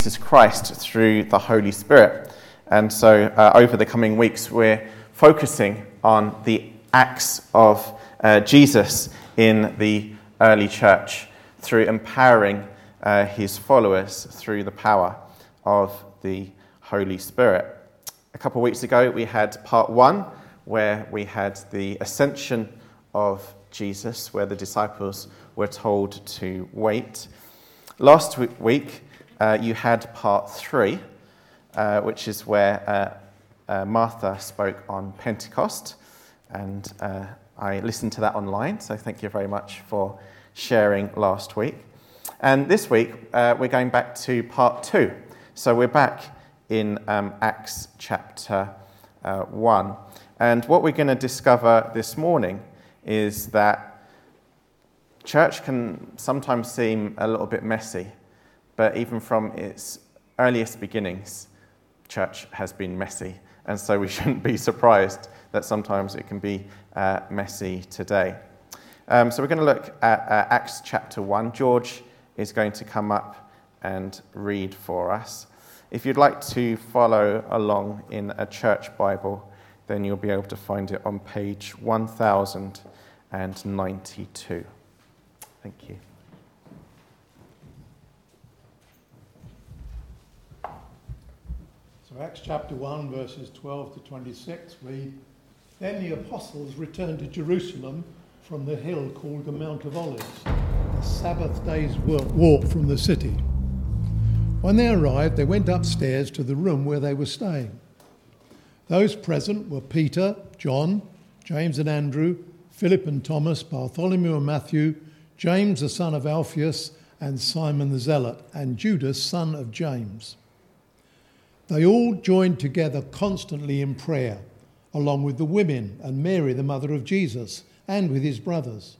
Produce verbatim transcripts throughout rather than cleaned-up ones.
Jesus Christ through the Holy Spirit. And so uh, over the coming weeks, we're focusing on the acts of uh, Jesus in the early church through empowering uh, his followers through the power of the Holy Spirit. A couple of weeks ago, we had part one, where we had the ascension of Jesus, where the disciples were told to wait. Last week, uh, you had part three, uh, which is where uh, uh, Martha spoke on Pentecost, and uh, I listened to that online, so thank you very much for sharing last week. And this week, uh, we're going back to part two. So we're back in um, Acts chapter uh, one. And what we're going to discover this morning is that church can sometimes seem a little bit messy, but even from its earliest beginnings, church has been messy. And so we shouldn't be surprised that sometimes it can be uh, messy today. Um, so we're going to look at uh, Acts chapter one. George is going to come up and read for us. If you'd like to follow along in a church Bible, then you'll be able to find it on page one thousand ninety-two. Thank you. So Acts chapter one, verses twelve to twenty-six read, "Then the apostles returned to Jerusalem from the hill called the Mount of Olives, a Sabbath day's walk from the city. When they arrived, they went upstairs to the room where they were staying. Those present were Peter, John, James and Andrew, Philip and Thomas, Bartholomew and Matthew, James the son of Alphaeus, and Simon the Zealot, and Judas, son of James. They all joined together constantly in prayer, along with the women and Mary, the mother of Jesus, and with his brothers.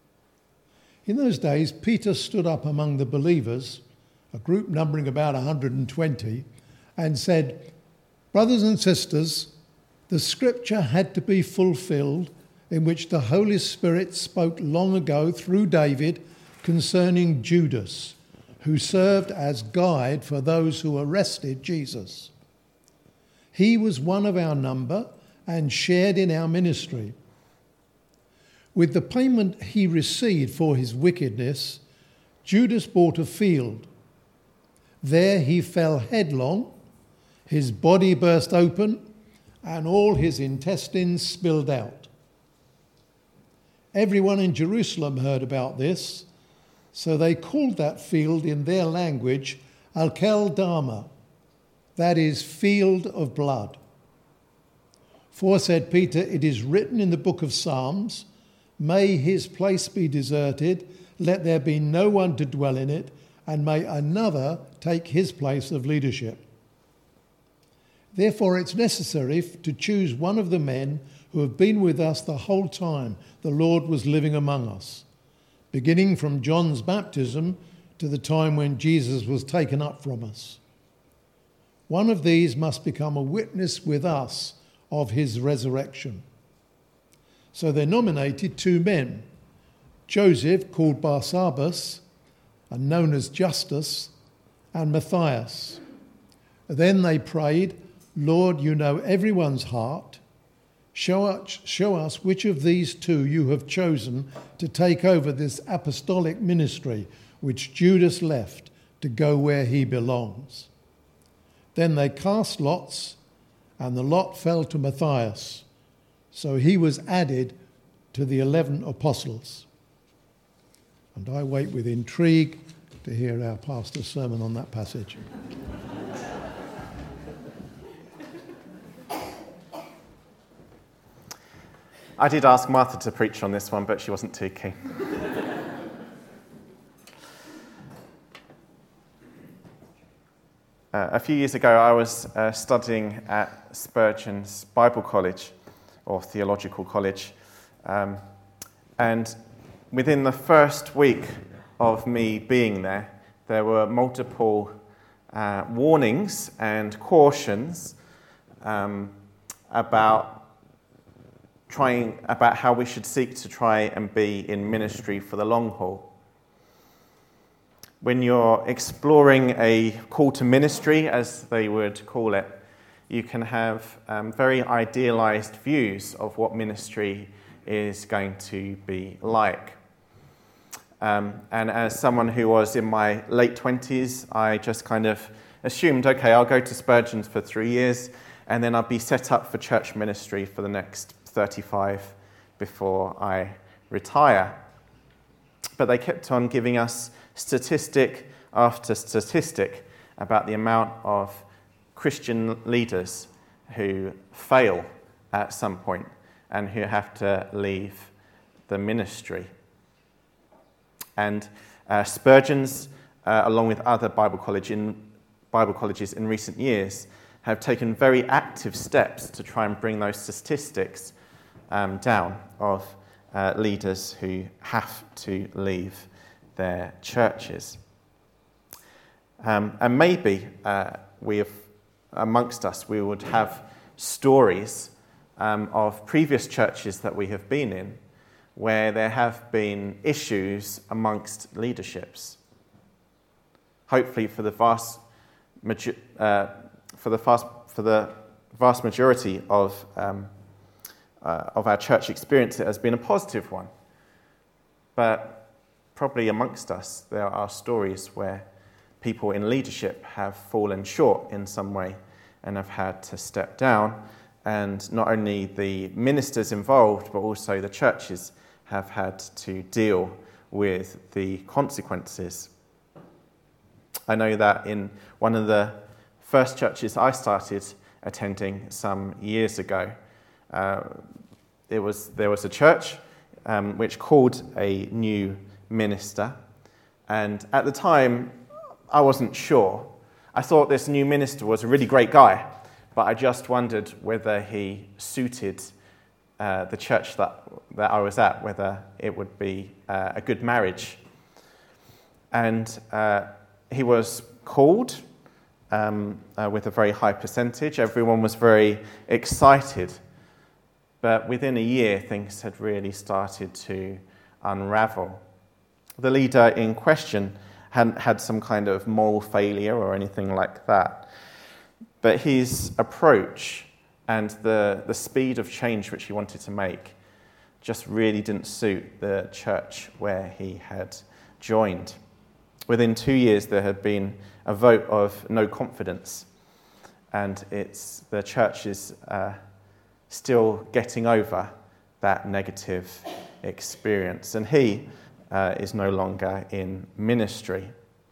In those days, Peter stood up among the believers, a group numbering about one hundred twenty, and said, 'Brothers and sisters, the scripture had to be fulfilled in which the Holy Spirit spoke long ago through David concerning Judas, who served as guide for those who arrested Jesus. He was one of our number and shared in our ministry. With the payment he received for his wickedness, Judas bought a field. There he fell headlong, his body burst open, and all his intestines spilled out. Everyone in Jerusalem heard about this, so they called that field in their language Al-Kel-Dama, that is, field of blood. For, said Peter, it is written in the book of Psalms, may his place be deserted, let there be no one to dwell in it, and may another take his place of leadership. Therefore it's necessary to choose one of the men who have been with us the whole time the Lord was living among us, beginning from John's baptism to the time when Jesus was taken up from us. One of these must become a witness with us of his resurrection.' So they nominated two men, Joseph, called Barsabbas, and known as Justus, and Matthias. Then they prayed, 'Lord, you know everyone's heart. Show us, show us which of these two you have chosen to take over this apostolic ministry which Judas left to go where he belongs.' Then they cast lots, and the lot fell to Matthias. So he was added to the eleven apostles." And I wait with intrigue to hear our pastor's sermon on that passage. I did ask Martha to preach on this one, but she wasn't too keen. uh, a few years ago, I was uh, studying at Spurgeon's Bible College, or Theological College, um, and within the first week of me being there, there were multiple uh, warnings and cautions um, about trying about how we should seek to try and be in ministry for the long haul. when you're exploring a call to ministry, as they would call it, you can have um, very idealized views of what ministry is going to be like. Um, and as someone who was in my late twenties, I just kind of assumed, okay, I'll go to Spurgeon's for three years, and then I'll be set up for church ministry for the next thirty-five before I retire. But they kept on giving us statistic after statistic about the amount of Christian leaders who fail at some point and who have to leave the ministry. And uh, Spurgeon's, uh, along with other Bible, college in, Bible colleges in recent years, have taken very active steps to try and bring those statistics um, down of uh, leaders who have to leave their churches. Um, and maybe uh, we have, amongst us, we would have stories um, of previous churches that we have been in where there have been issues amongst leaderships. Hopefully, for the vast, uh, for the vast, for the vast majority of um, uh, of our church experience, it has been a positive one. But probably amongst us, there are stories where people in leadership have fallen short in some way and have had to step down. And not only the ministers involved, but also the churches have had to deal with the consequences. I know that in one of the first churches I started attending some years ago, uh, it was there was a church um, which called a new minister, and at the time I wasn't sure. I thought this new minister was a really great guy, but I just wondered whether he suited uh, the church that, that I was at, whether it would be uh, a good marriage. And uh, he was called um, uh, with a very high percentage. Everyone was very excited. But within a year, things had really started to unravel. The leader in question hadn't had some kind of moral failure or anything like that. But his approach and the, the speed of change which he wanted to make just really didn't suit the church where he had joined. Within two years, there had been a vote of no confidence, and it's the church is uh, still getting over that negative experience, and he uh, is no longer in ministry.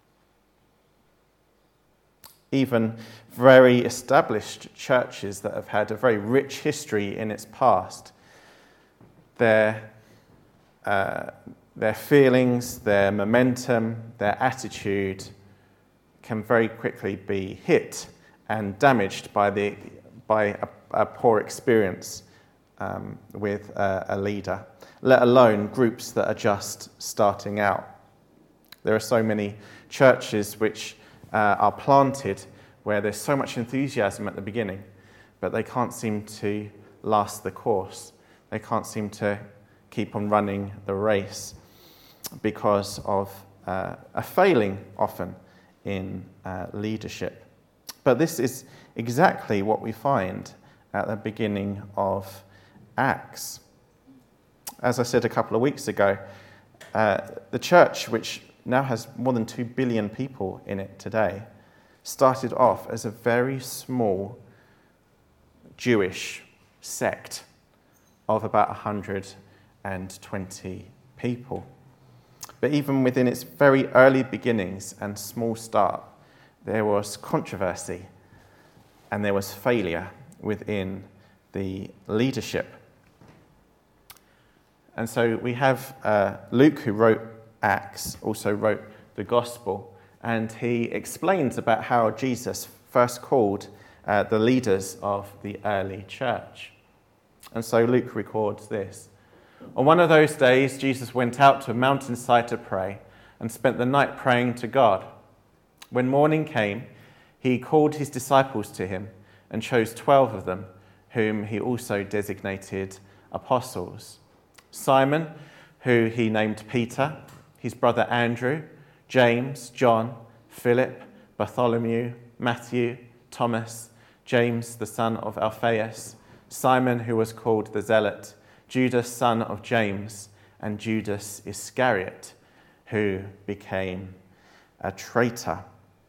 Even very established churches that have had a very rich history in its past, their, uh, their feelings, their momentum, their attitude can very quickly be hit and damaged by, the, by a, a poor experience um, with a, a leader, let alone groups that are just starting out. There are so many churches which Uh, are planted where there's so much enthusiasm at the beginning, but they can't seem to last the course. They can't seem to keep on running the race because of uh, a failing often in uh, leadership. But this is exactly what we find at the beginning of Acts. As I said a couple of weeks ago, uh, the church, which now has more than two billion people in it today, started off as a very small Jewish sect of about one hundred twenty people. But even within its very early beginnings and small start, there was controversy and there was failure within the leadership. And so we have uh, Luke, who wrote Acts, also wrote the Gospel, and he explains about how Jesus first called uh, the leaders of the early church. And so Luke records this. On one of those days, Jesus went out to a mountainside to pray and spent the night praying to God. When morning came, he called his disciples to him and chose twelve of them, whom he also designated apostles. Simon, who he named Peter, his brother Andrew, James, John, Philip, Bartholomew, Matthew, Thomas, James the son of Alphaeus, Simon who was called the Zealot, Judas son of James, and Judas Iscariot, who became a traitor.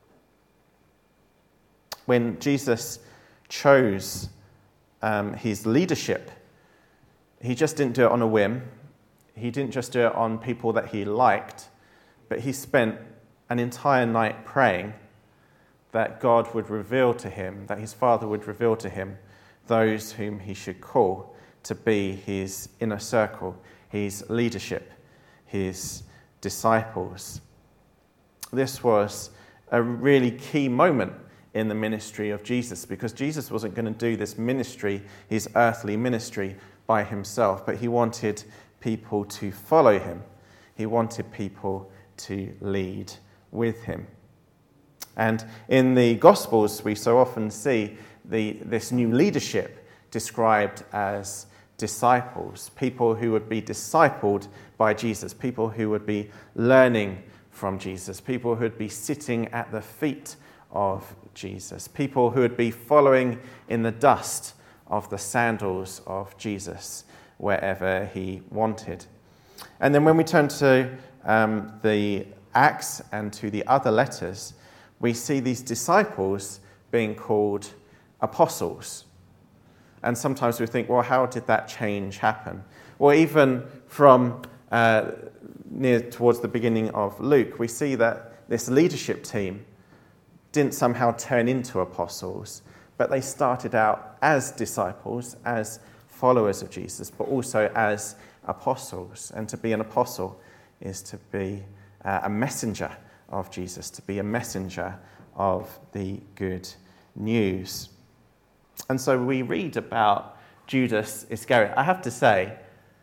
When Jesus chose um, his leadership, he just didn't do it on a whim. He didn't just do it on people that he liked, but he spent an entire night praying that God would reveal to him, that his Father would reveal to him those whom he should call to be his inner circle, his leadership, his disciples. This was a really key moment in the ministry of Jesus, because Jesus wasn't going to do this ministry, his earthly ministry, by himself, but he wanted people to follow him. He wanted people to lead with him. And in the Gospels, we so often see the, this new leadership described as disciples, people who would be discipled by Jesus, people who would be learning from Jesus, people who would be sitting at the feet of Jesus, people who would be following in the dust of the sandals of Jesus wherever he wanted. And then when we turn to um, the Acts and to the other letters, we see these disciples being called apostles. And sometimes we think, well, how did that change happen? Well, even from uh, near towards the beginning of Luke, we see that this leadership team didn't somehow turn into apostles, but they started out as disciples, as followers of Jesus, but also as apostles. And to be an apostle is to be uh, a messenger of Jesus, to be a messenger of the good news. And so we read about Judas Iscariot. I have to say,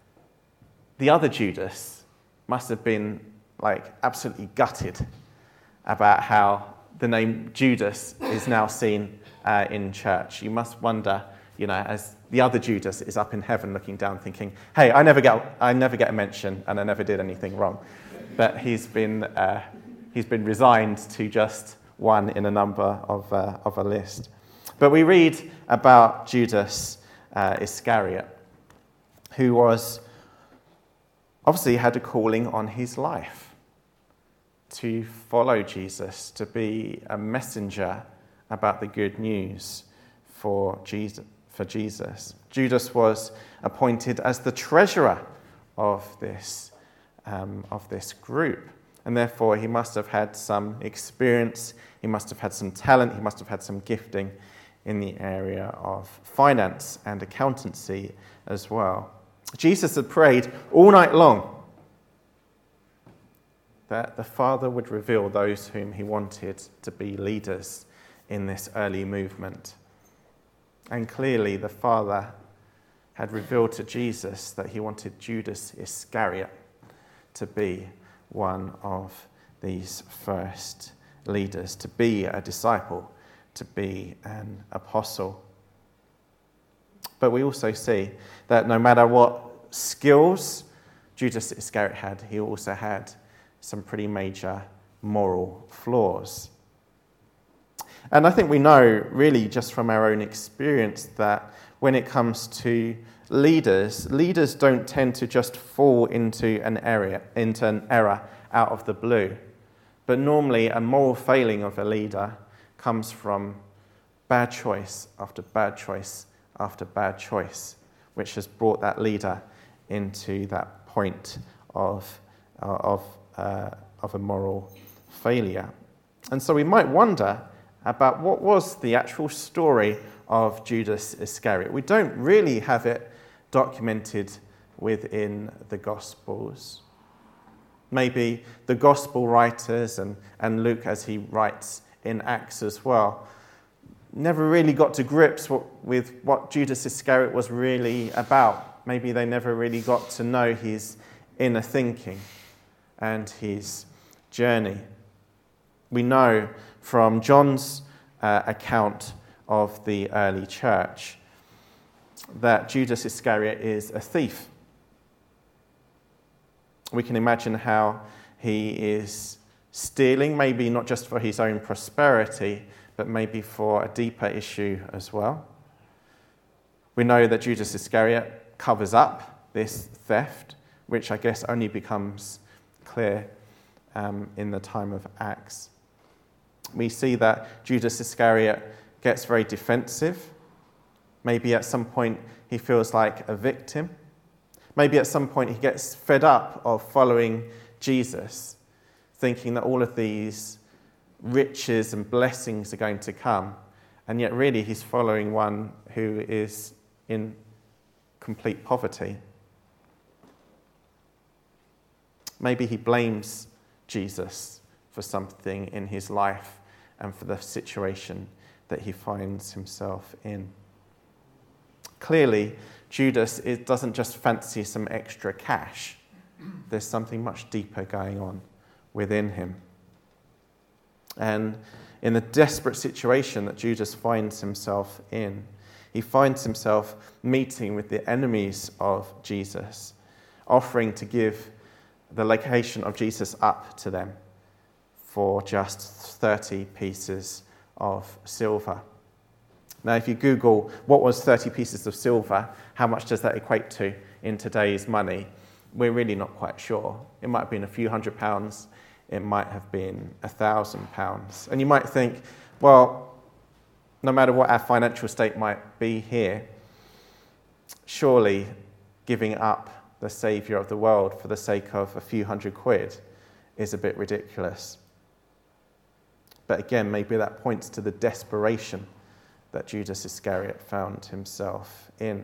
the other Judas must have been like absolutely gutted about how the name Judas is now seen uh, in church. You must wonder, you know, as the other Judas is up in heaven looking down thinking, hey, I never get I never get a mention and I never did anything wrong. But he's been uh, he's been resigned to just one in a number of uh, of a list. But we read about Judas uh, Iscariot, who was obviously had a calling on his life to follow Jesus, to be a messenger about the good news for Jesus. For Jesus. Judas was appointed as the treasurer of this, um, of this group. And therefore, he must have had some experience, he must have had some talent, he must have had some gifting in the area of finance and accountancy as well. Jesus had prayed all night long that the Father would reveal those whom he wanted to be leaders in this early movement. And clearly the Father had revealed to Jesus that he wanted Judas Iscariot to be one of these first leaders, to be a disciple, to be an apostle. But we also see that no matter what skills Judas Iscariot had, he also had some pretty major moral flaws. And I think we know, really, just from our own experience, that when it comes to leaders, leaders don't tend to just fall into an area, into an error out of the blue. But normally, a moral failing of a leader comes from bad choice after bad choice after bad choice, which has brought that leader into that point of uh, of uh, of a moral failure. And so we might wonder about what was the actual story of Judas Iscariot. We don't really have it documented within the Gospels. Maybe the Gospel writers and, and Luke, as he writes in Acts as well, never really got to grips with what Judas Iscariot was really about. Maybe they never really got to know his inner thinking and his journey. We know from John's uh, account of the early church that Judas Iscariot is a thief. We can imagine how he is stealing, maybe not just for his own prosperity, but maybe for a deeper issue as well. We know that Judas Iscariot covers up this theft, which I guess only becomes clear um, in the time of Acts. We see that Judas Iscariot gets very defensive. Maybe at some point he feels like a victim. Maybe at some point he gets fed up of following Jesus, thinking that all of these riches and blessings are going to come, and yet really he's following one who is in complete poverty. Maybe he blames Jesus for something in his life and for the situation that he finds himself in. Clearly, Judas it doesn't just fancy some extra cash. There's something much deeper going on within him. And in the desperate situation that Judas finds himself in, he finds himself meeting with the enemies of Jesus, offering to give the location of Jesus up to them for just thirty pieces of silver. Now, if you Google what was thirty pieces of silver, how much does that equate to in today's money? We're really not quite sure. It might have been a few hundred pounds. It might have been a thousand pounds. And you might think, well, no matter what our financial state might be here, surely giving up the Saviour of the world for the sake of a few hundred quid is a bit ridiculous. But again, maybe that points to the desperation that Judas Iscariot found himself in.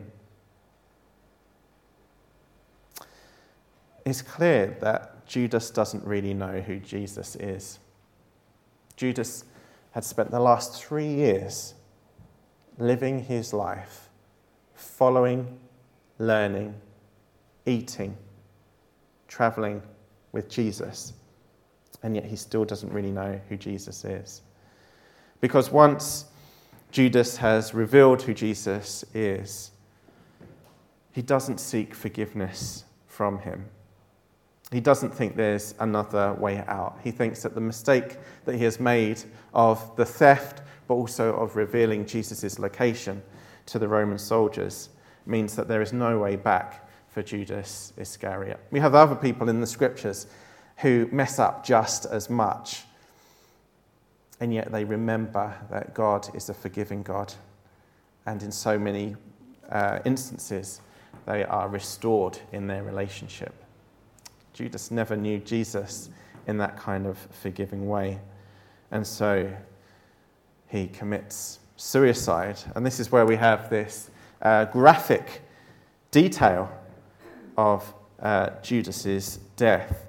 It's clear that Judas doesn't really know who Jesus is. Judas had spent the last three years living his life, following, learning, eating, traveling with Jesus, and yet he still doesn't really know who Jesus is. Because once Judas has revealed who Jesus is, he doesn't seek forgiveness from him. He doesn't think there's another way out. He thinks that the mistake that he has made of the theft, but also of revealing Jesus' location to the Roman soldiers, means that there is no way back for Judas Iscariot. We have other people in the scriptures who mess up just as much, and yet they remember that God is a forgiving God, and in so many uh, instances, they are restored in their relationship. Judas never knew Jesus in that kind of forgiving way, and so he commits suicide. And this is where we have this uh, graphic detail of uh, Judas's death.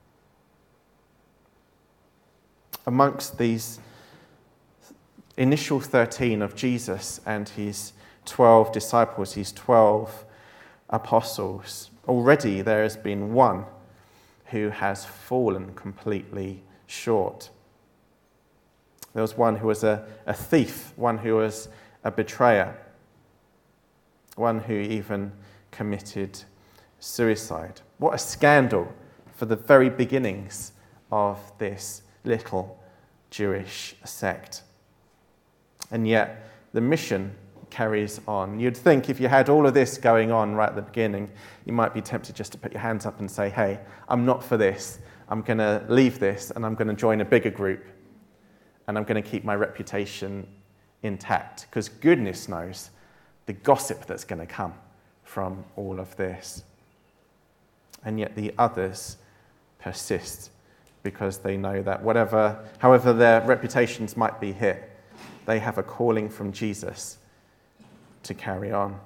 Amongst these initial thirteen of Jesus and his twelve disciples, his twelve apostles, already there has been one who has fallen completely short. There was one who was a, a thief, one who was a betrayer, one who even committed suicide. What a scandal for the very beginnings of this little Jewish sect. And yet the mission carries on. You'd think if you had all of this going on right at the beginning, you might be tempted just to put your hands up and say, hey, I'm not for this. I'm going to leave this and I'm going to join a bigger group and I'm going to keep my reputation intact, because goodness knows the gossip that's going to come from all of this. And yet the others persist because they know that whatever, however their reputations might be hit, they have a calling from Jesus to carry on.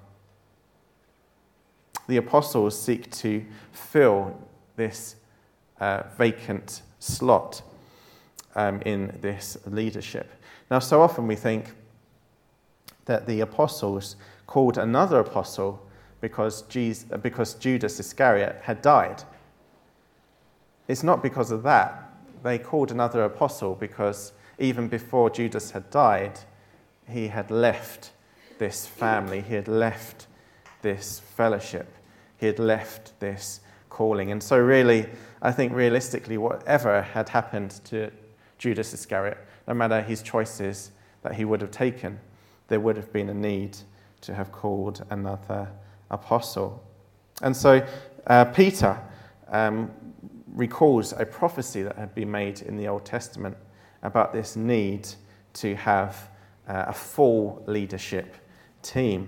The apostles seek to fill this uh, vacant slot um, in this leadership. Now, so often we think that the apostles called another apostle because, Jesus, because Judas Iscariot had died. It's not because of that. They called another apostle because even before Judas had died, he had left this family, he had left this fellowship, he had left this calling. And so really, I think realistically, whatever had happened to Judas Iscariot, no matter his choices that he would have taken, there would have been a need to have called another apostle. And so uh, Peter um, recalls a prophecy that had been made in the Old Testament about this need to have uh, a full leadership team.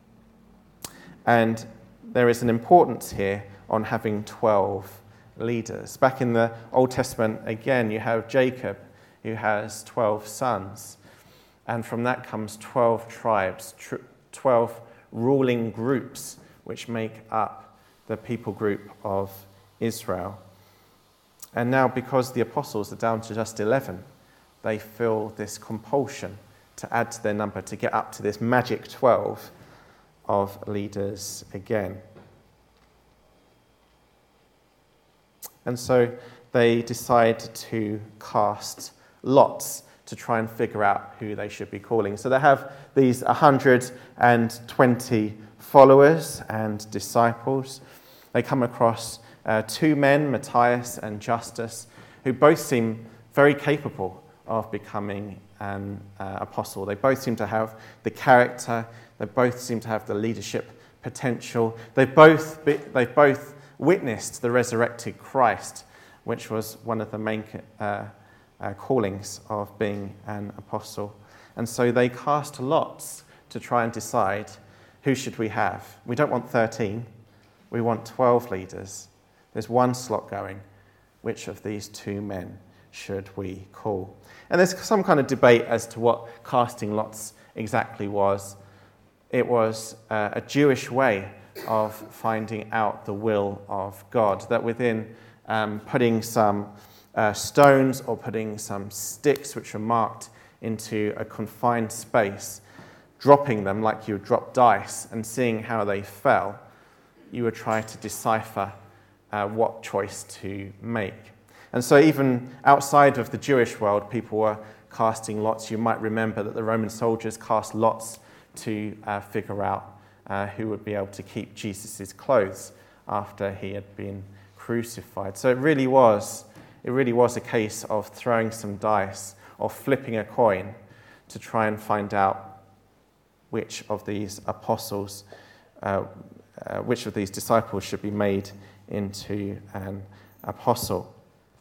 And there is an importance here on having twelve leaders. Back in the Old Testament, again, you have Jacob, who has twelve sons. And from that comes twelve tribes, twelve ruling groups, which make up the people group of Israel. And now, because the apostles are down to just eleven, they feel this compulsion to add to their number to get up to this magic twelve of leaders again. And so they decide to cast lots to try and figure out who they should be calling. So they have these one hundred twenty followers and disciples. They come across uh, two men, Matthias and Justus, who both seem very capable of becoming an uh, apostle. They both seem to have the character. They both seem to have the leadership potential. They both be, they've both witnessed the resurrected Christ, which was one of the main uh, uh, callings of being an apostle. And so they cast lots to try and decide, who should we have? We don't want thirteen. We want twelve leaders. There's one slot going. Which of these two men should we call? And there's some kind of debate as to what casting lots exactly was. It was uh, a Jewish way of finding out the will of God, that within um, putting some uh, stones or putting some sticks which were marked into a confined space, dropping them like you would drop dice and seeing how they fell, you would try to decipher uh, what choice to make. And so even outside of the Jewish world, people were casting lots. You might remember that the Roman soldiers cast lots to uh, figure out uh, who would be able to keep Jesus' clothes after he had been crucified. So it really was, it really was a case of throwing some dice or flipping a coin to try and find out which of these apostles, uh, uh, which of these disciples should be made into an apostle.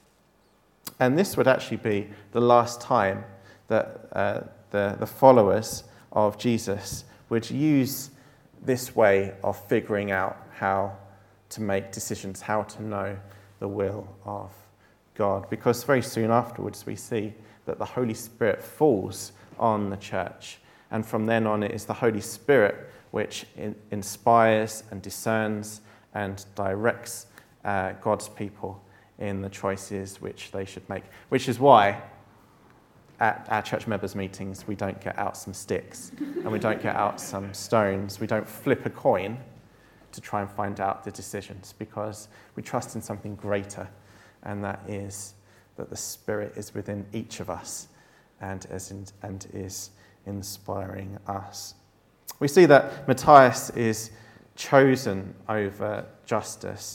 And this would actually be the last time that uh, the, the followers of Jesus would use this way of figuring out how to make decisions, how to know the will of God. Because very soon afterwards we see that the Holy Spirit falls on the church. And from then on it is the Holy Spirit which in, inspires and discerns and directs uh, God's people in the choices which they should make. Which is why at our church members' meetings we don't get out some sticks and we don't get out some stones. We don't flip a coin to try and find out the decisions, because we trust in something greater, and that is that the Spirit is within each of us and is, in, and is inspiring us. We see that Matthias is chosen over Justus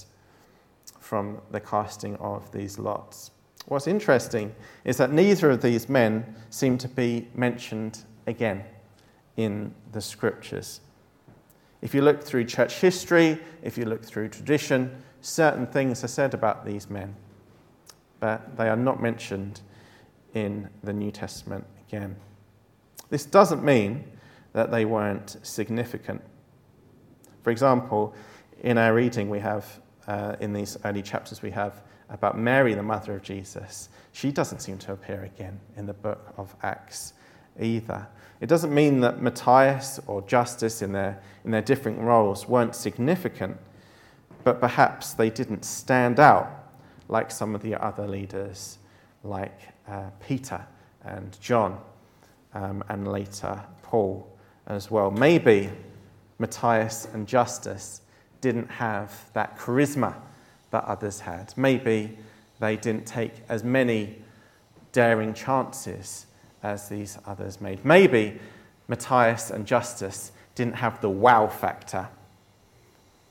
from the casting of these lots. What's interesting is that neither of these men seem to be mentioned again in the scriptures. If you look through church history, if you look through tradition, certain things are said about these men, but they are not mentioned in the New Testament again. This doesn't mean that they weren't significant. For example, in our reading we have, uh, in these early chapters, we have about Mary, the mother of Jesus. She doesn't seem to appear again in the book of Acts either. It doesn't mean that Matthias or Justus in their, in their different roles weren't significant, but perhaps they didn't stand out like some of the other leaders, like uh, Peter and John, um, and later Paul as well. Maybe Matthias and Justus didn't have that charisma that others had. Maybe they didn't take as many daring chances as these others made. Maybe Matthias and Justus didn't have the wow factor.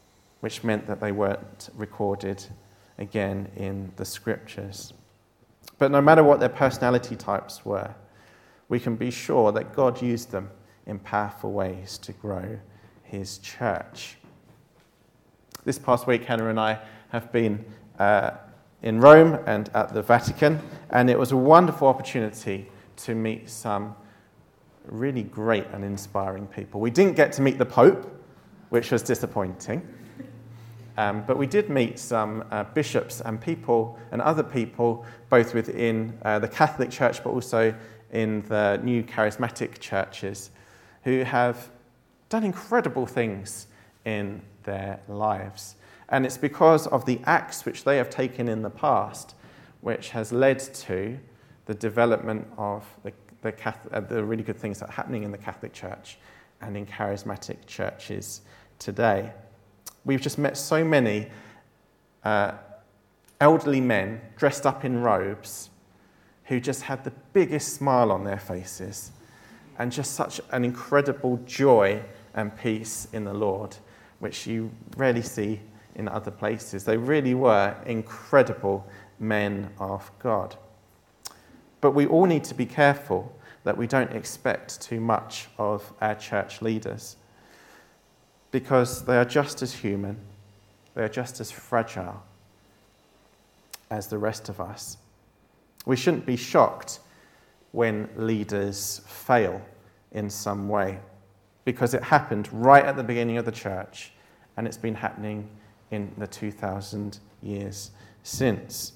which meant that they weren't recorded again in the scriptures. But no matter what their personality types were, we can be sure that God used them in powerful ways to grow his church. This past week, Hannah and I have been uh, in Rome and at the Vatican, and it was a wonderful opportunity to meet some really great and inspiring people. We didn't get to meet the Pope, which was disappointing, um, but we did meet some uh, bishops and people and other people, both within uh, the Catholic Church but also in the new charismatic churches, who have done incredible things in their lives. And it's because of the acts which they have taken in the past which has led to the development of the, the, Catholic, uh, the really good things that are happening in the Catholic Church and in charismatic churches today. We've just met so many uh, elderly men dressed up in robes who just had the biggest smile on their faces and just such an incredible joy and peace in the Lord, which you rarely see in other places. They really were incredible men of God. But we all need to be careful that we don't expect too much of our church leaders, because they are just as human, they are just as fragile as the rest of us. We shouldn't be shocked when leaders fail in some way, because it happened right at the beginning of the church, and it's been happening in the two thousand years since.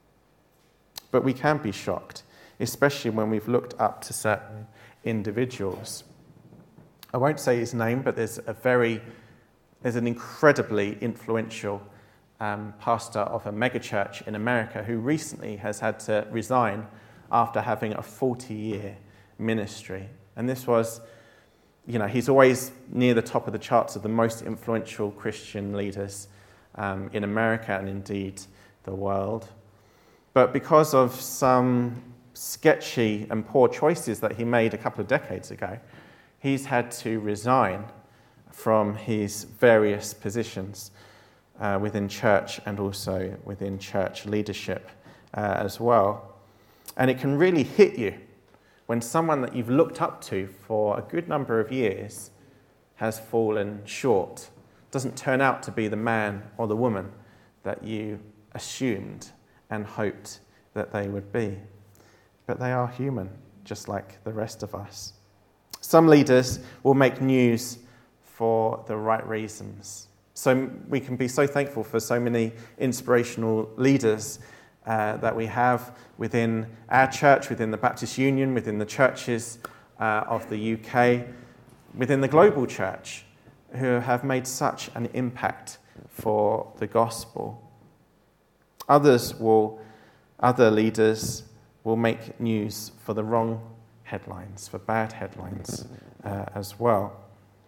But we can be shocked, especially when we've looked up to certain individuals. I won't say his name, but there's a very, there's an incredibly influential um, pastor of a megachurch in America who recently has had to resign after having a forty-year ministry. And this was, you know, he's always near the top of the charts of the most influential Christian leaders um, in America and indeed the world. But because of some sketchy and poor choices that he made a couple of decades ago, he's had to resign from his various positions uh, within church and also within church leadership uh, as well. And it can really hit you when someone that you've looked up to for a good number of years has fallen short, doesn't turn out to be the man or the woman that you assumed and hoped that they would be. But they are human, just like the rest of us. Some leaders will make news for the right reasons. So we can be so thankful for so many inspirational leaders uh, that we have within our church, within the Baptist Union, within the churches uh, of the U K, within the global church, who have made such an impact for the gospel. Others will, other leaders will make news for the wrong headlines, for bad headlines uh, as well.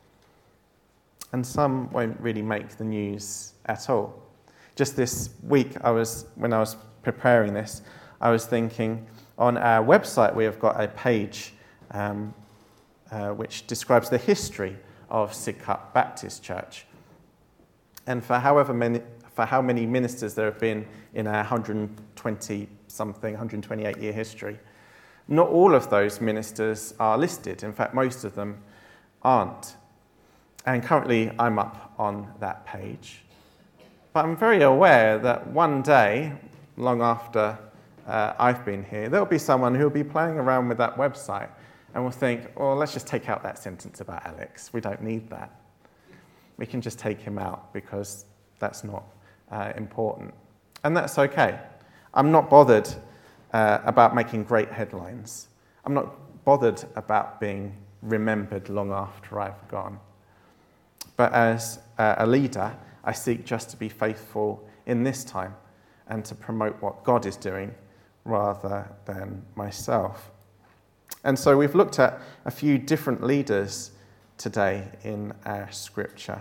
And some won't really make the news at all. Just this week, I was when I was preparing this, I was thinking on our website we have got a page um, uh, which describes the history of Sidcup Baptist Church. And for however many, for how many ministers there have been in our one hundred twenty something, one hundred twenty-eight year history, not all of those ministers are listed. In fact, most of them aren't. And currently I'm up on that page. But I'm very aware that one day, long after uh, I've been here, there'll be someone who'll be playing around with that website and will think, well, let's just take out that sentence about Alex. We don't need that. We can just take him out because that's not uh, important. And that's okay. I'm not bothered uh, about making great headlines. I'm not bothered about being remembered long after I've gone. But as uh, a leader, I seek just to be faithful in this time and to promote what God is doing rather than myself. And so we've looked at a few different leaders today in our scripture.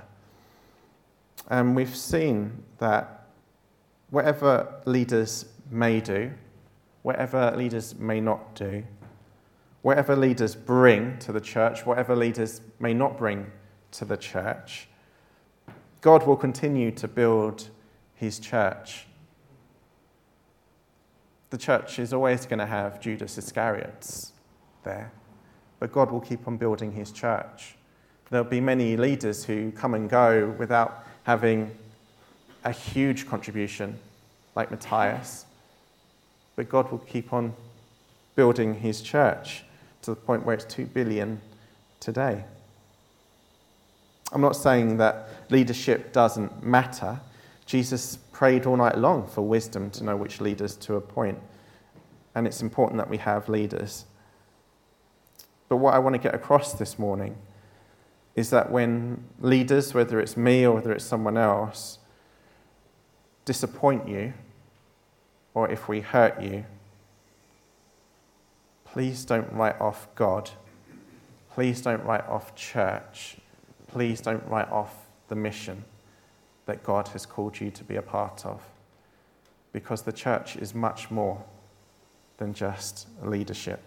And we've seen that whatever leaders may do, whatever leaders may not do, whatever leaders bring to the church, whatever leaders may not bring to the church, God will continue to build his church. The church is always going to have Judas Iscariots there, but God will keep on building his church. There'll be many leaders who come and go without having a huge contribution, like Matthias, but God will keep on building his church to the point where it's two billion today. I'm not saying that leadership doesn't matter. Jesus prayed all night long for wisdom to know which leaders to appoint, and it's important that we have leaders. But what I want to get across this morning is that when leaders, whether it's me or whether it's someone else, disappoint you, or if we hurt you, please don't write off God. Please don't write off church. Please don't write off the mission that God has called you to be a part of. Because the church is much more than just leadership.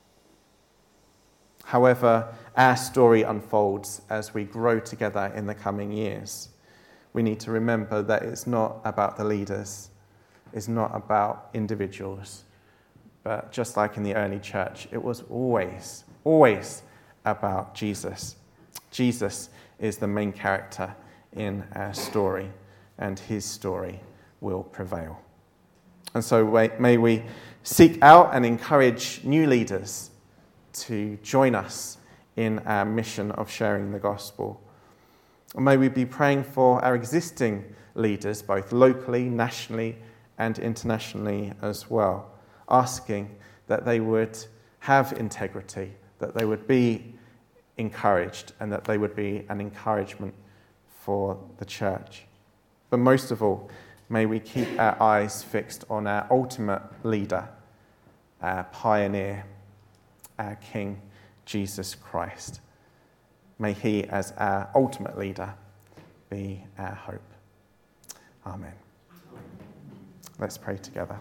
However, our story unfolds as we grow together in the coming years. We need to remember that it's not about the leaders. It's not about individuals. But just like in the early church, it was always, always about Jesus. Jesus is the main character in our story, and his story will prevail. And so may we seek out and encourage new leaders to join us in our mission of sharing the gospel. And may we be praying for our existing leaders, both locally, nationally, and internationally as well, asking that they would have integrity, that they would be encouraged, and that they would be an encouragement for the church. But most of all, may we keep our eyes fixed on our ultimate leader, our pioneer, our King, Jesus Christ. May he, as our ultimate leader, be our hope. Amen. Let's pray together.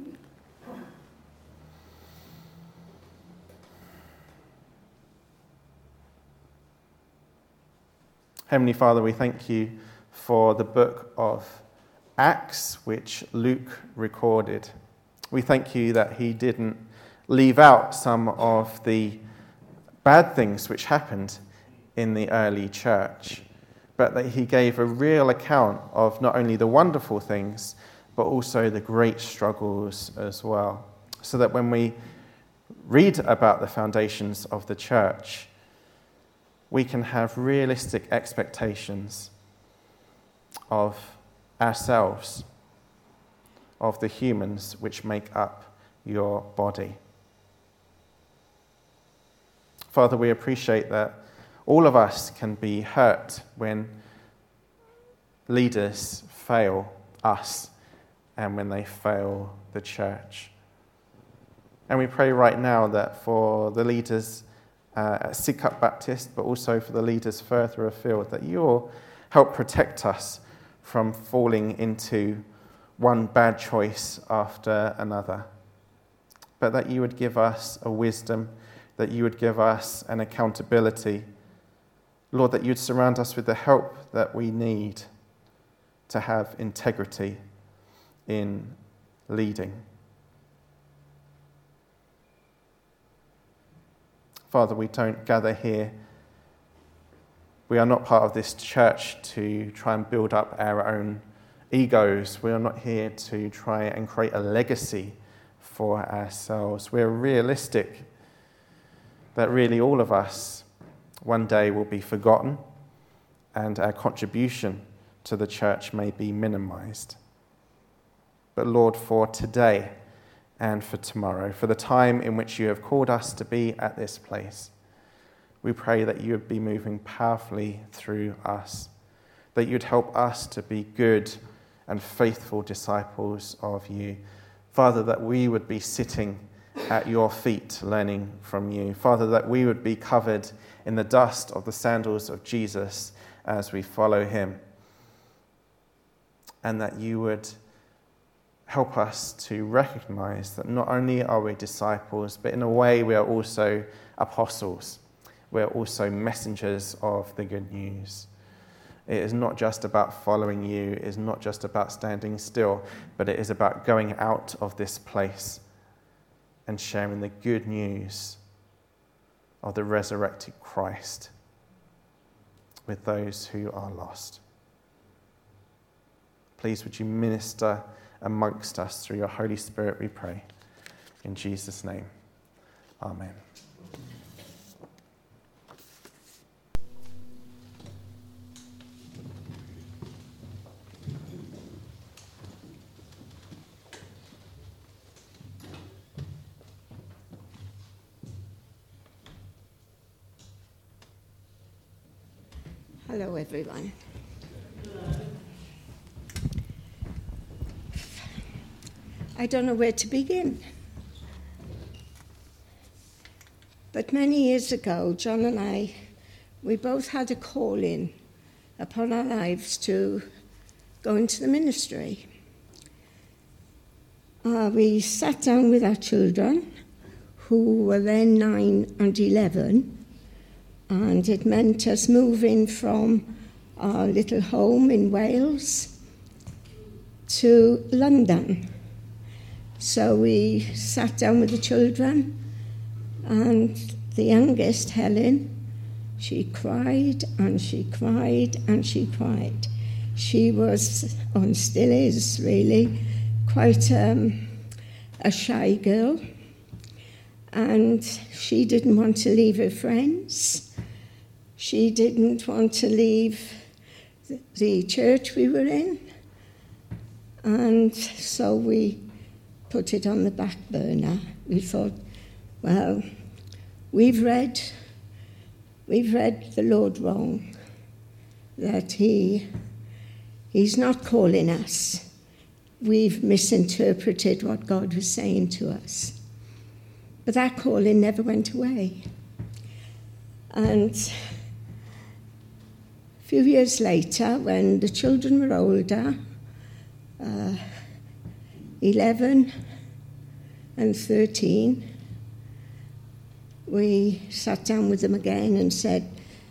Heavenly Father, we thank you for the book of Acts, which Luke recorded. We thank you that he didn't leave out some of the bad things which happened in the early church, but that he gave a real account of not only the wonderful things, but also the great struggles as well. So that when we read about the foundations of the church, we can have realistic expectations of ourselves, of the humans which make up your body. Father, we appreciate that all of us can be hurt when leaders fail us and when they fail the church. And we pray right now that for the leaders uh, at Sidcup Baptist, but also for the leaders further afield, that you'll help protect us from falling into one bad choice after another, but that you would give us a wisdom, that you would give us an accountability. Lord, that you'd surround us with the help that we need to have integrity in leading. Father, we don't gather here. We are not part of this church to try and build up our own egos. We are not here to try and create a legacy for ourselves. We're realistic that really all of us one day will be forgotten and our contribution to the church may be minimized. But Lord, for today and for tomorrow, for the time in which you have called us to be at this place, we pray that you would be moving powerfully through us, that you'd help us to be good and faithful disciples of you. Father, that we would be sitting at your feet learning from you. Father, that we would be covered in the dust of the sandals of Jesus as we follow him. And that you would help us to recognize that not only are we disciples, but in a way we are also apostles. We're also messengers of the good news. It is not just about following you. It is not just about standing still, but it is about going out of this place and sharing the good news of the resurrected Christ with those who are lost. Please would you minister amongst us through your Holy Spirit, we pray. In Jesus' name, amen. Hello, everyone. I don't know where to begin. But many years ago, John and I, we both had a calling upon our lives to go into the ministry. Uh, we sat down with our children, who were then nine and eleven, and it meant us moving from our little home in Wales to London. So we sat down with the children, and the youngest, Helen, she cried and she cried and she cried. She was, and still is really, quite um, a shy girl, and she didn't want to leave her friends. She didn't want to leave the church we were in, and so we put it on the back burner. We thought, well, we've read, we've read the Lord wrong, that he, he's not calling us. We've misinterpreted what God was saying to us. But that calling never went away. And a few years later, when the children were older, uh, eleven and thirteen, we sat down with them again and said,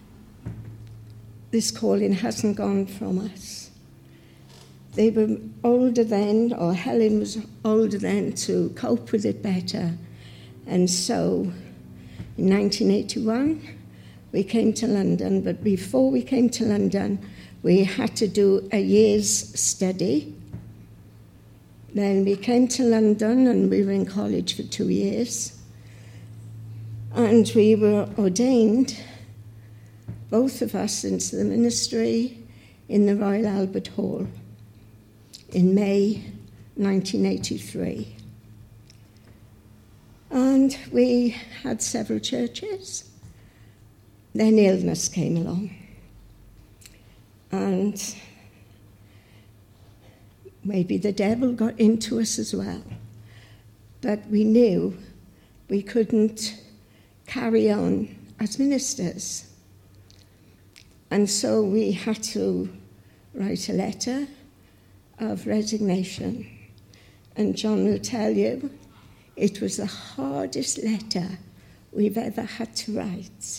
this calling hasn't gone from us. They were older then, or Helen was older then, to cope with it better. And so in nineteen eighty-one, we came to London, but before we came to London, we had to do a year's study. Then we came to London, and we were in college for two years. And we were ordained, both of us, into the ministry in the Royal Albert Hall in May nineteen eighty-three. And we had several churches. Then illness came along. And maybe the devil got into us as well. But we knew we couldn't carry on as ministers. And so we had to write a letter of resignation. And John will tell you, it was the hardest letter we've ever had to write.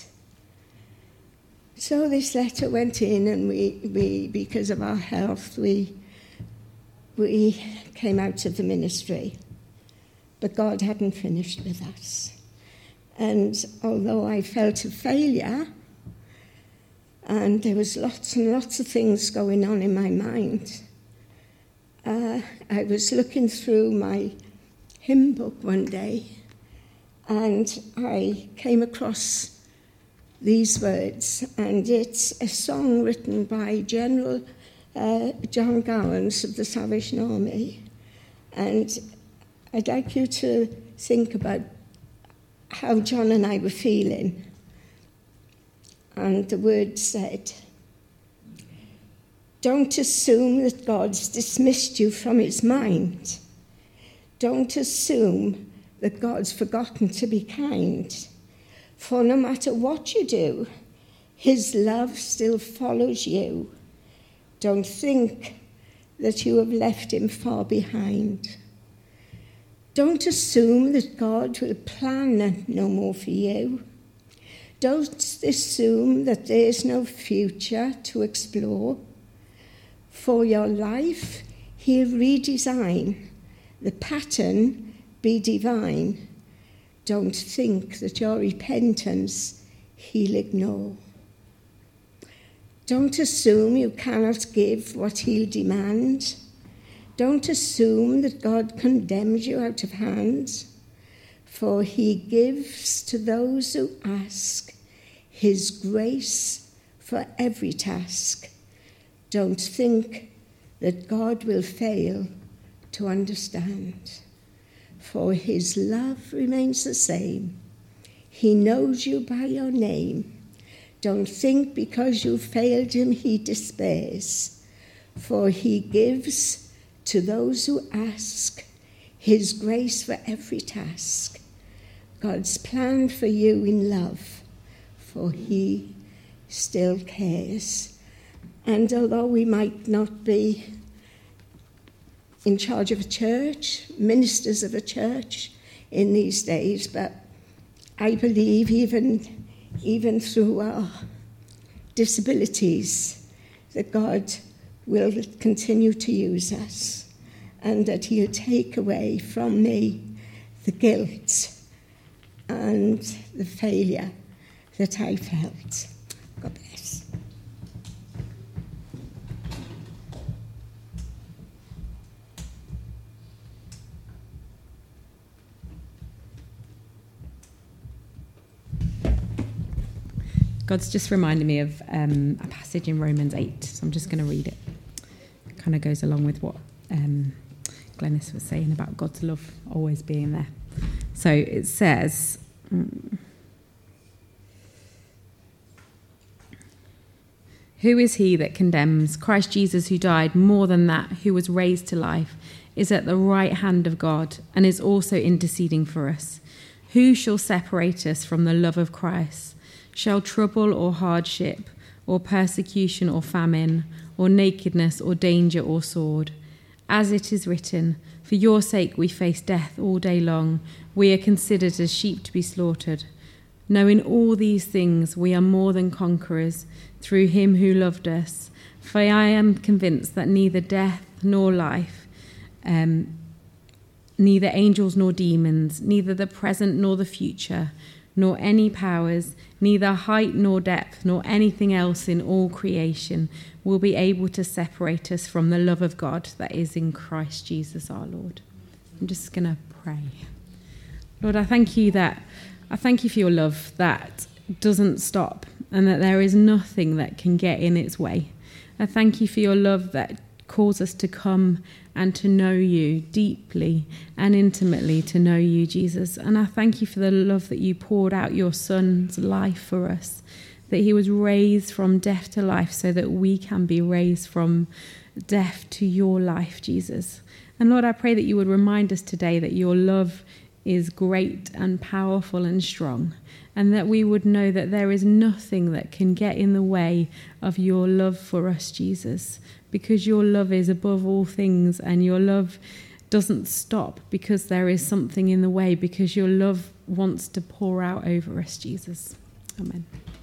So this letter went in, and we, we because of our health, we, we came out of the ministry. But God hadn't finished with us. And although I felt a failure, and there was lots and lots of things going on in my mind, uh, I was looking through my hymn book one day, and I came across these words, and it's a song written by General uh, John Gowans of the Salvation Army. And I'd like you to think about how John and I were feeling. And the words said, "Don't assume that God's dismissed you from his mind. Don't assume that God's forgotten to be kind. For no matter what you do, his love still follows you. Don't think that you have left him far behind. Don't assume that God will plan no more for you. Don't assume that there's no future to explore. For your life, he'll redesign. The pattern be divine. Don't think that your repentance he'll ignore. Don't assume you cannot give what he'll demand. Don't assume that God condemns you out of hand, for he gives to those who ask his grace for every task. Don't think that God will fail to understand, for his love remains the same. He knows you by your name. Don't think because you failed him he despairs, for he gives to those who ask his grace for every task. God's plan for you in love, for he still cares. And although we might not be in charge of a church, ministers of a church in these days, but I believe even, even through our disabilities that God will continue to use us, and that he'll take away from me the guilt and the failure that I felt. God bless. God's just reminded me of um, a passage in Romans eight, so I'm just going to read it. It kind of goes along with what um, Glenys was saying about God's love always being there. So it says, mm, who is he that condemns? Christ Jesus, who died, more than that, who was raised to life, is at the right hand of God and is also interceding for us. Who shall separate us from the love of Christ? Shall trouble or hardship or persecution or famine or nakedness or danger or sword? As it is written, for your sake we face death all day long. We are considered as sheep to be slaughtered. Knowing all these things, we are more than conquerors through him who loved us. For I am convinced that neither death nor life, um, neither angels nor demons, neither the present nor the future, nor any powers, neither height nor depth, nor anything else in all creation will be able to separate us from the love of God that is in Christ Jesus our Lord. I'm just going to pray. Lord, I thank you that, I thank you for your love that doesn't stop and that there is nothing that can get in its way. I thank you for your love that calls us to come and to know you deeply and intimately, to know you, Jesus. And I thank you for the love that you poured out your son's life for us, that he was raised from death to life so that we can be raised from death to your life, Jesus. And Lord, I pray that you would remind us today that your love is great and powerful and strong, and that we would know that there is nothing that can get in the way of your love for us, Jesus, because your love is above all things, and your love doesn't stop because there is something in the way, because your love wants to pour out over us, Jesus. Amen.